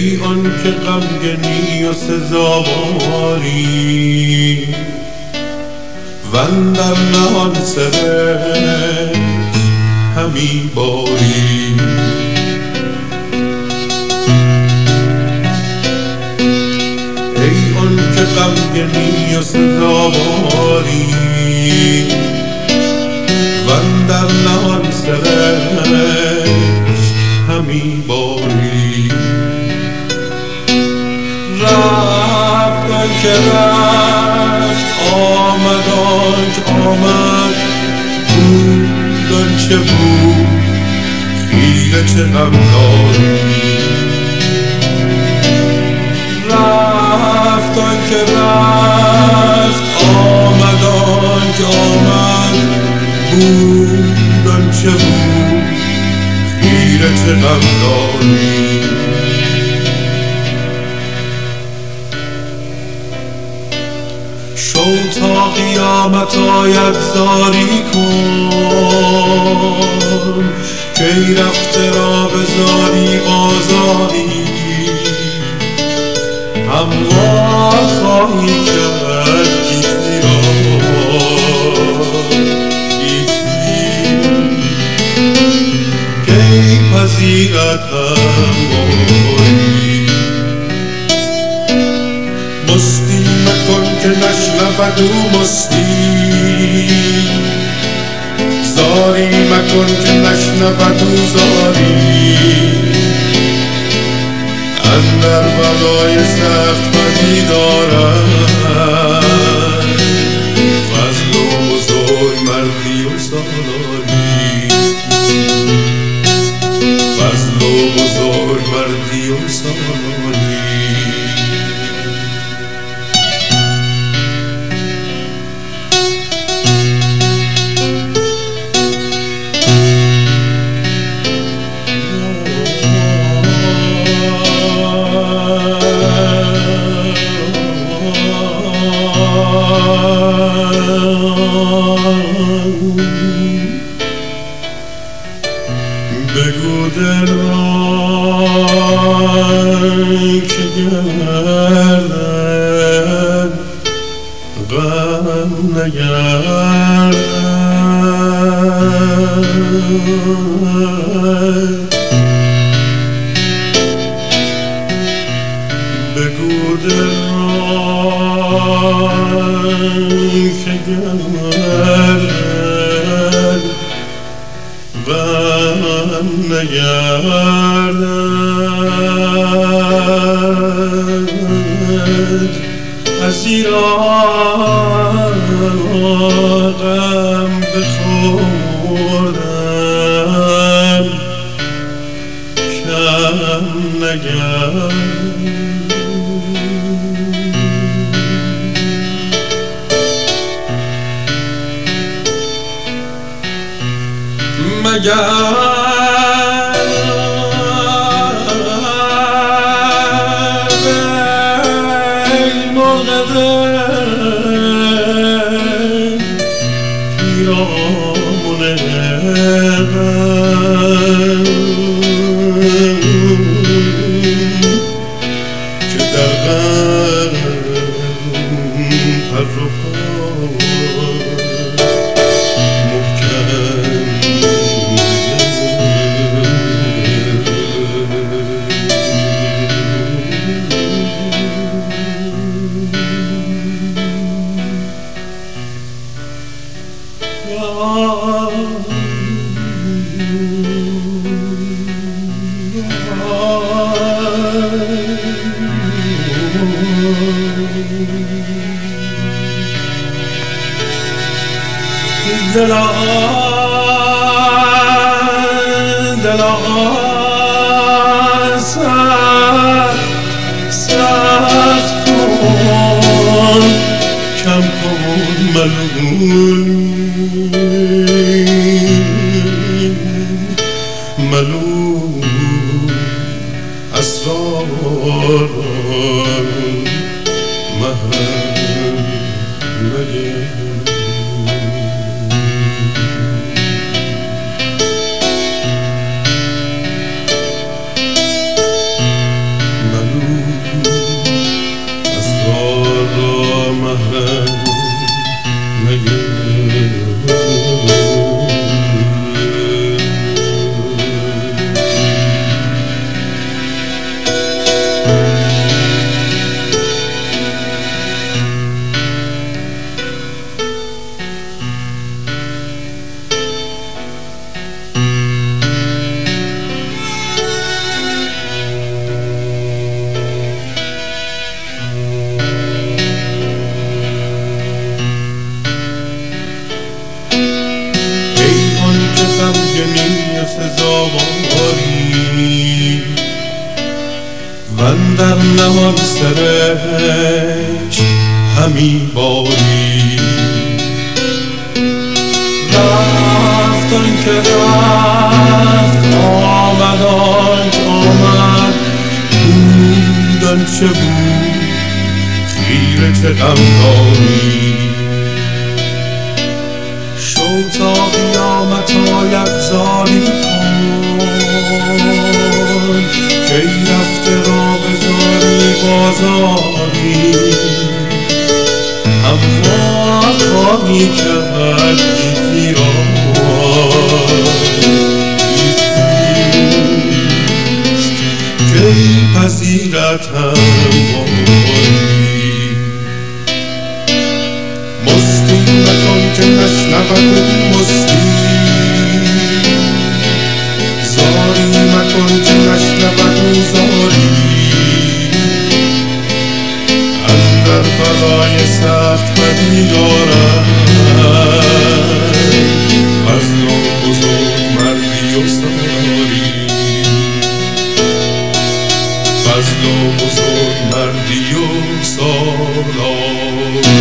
ای آن که غمگنی و سزاواری وندر نهان سرت همی باری. ای آن که غمگنی و سزاواری وندر نهان سرت همی باری. رفت آنکه رفت آمد آنچه آمد بود آنچه بود خیره چه غم داری. رفت آنکه رفت آمد آنچه آمد بود آنچه بود خیره چه غم داری. شو تا قیامت آید زاری کن که ای رفته را به زاری آزاری. هموار خواهی کرد گیتی را گیتی که ای پذیرد همواری. مستی مکن که نشنود او مستی زاری مکن که نشنود او زاری. اندر بلای سخت بدی دارد فضل و بزرگ مردی و سالاری. فضل و بزرگ مردی و سالاری. بگو دل را که گردد غم نگردد. بگو دل را که گردد غم نگردد. ازیرا غم بخوردم کم نگردد. مگر ای مرغ دل پیرامون غم که در غم پر و دلا سخت کن کم کن ملول اسرار در نهان سرشت همی باری. رفت آن که رفت، آمد آن که آمد، بود آن چه بود، خیره چه غم داری. شو تا قیامت آید زاری کن، کی رفته را بزاری بازاری. اما خواهی کرد گیتی را، گیتیست کی پذیرد همواری. مستی مکن که نشنود او مستی، زاری مکن که نشنود او زاری. اندر بلای سخت بدی دارد، فضل و بزرگ مردی و سالاری. فضل و بزرگ مردی و سالاری.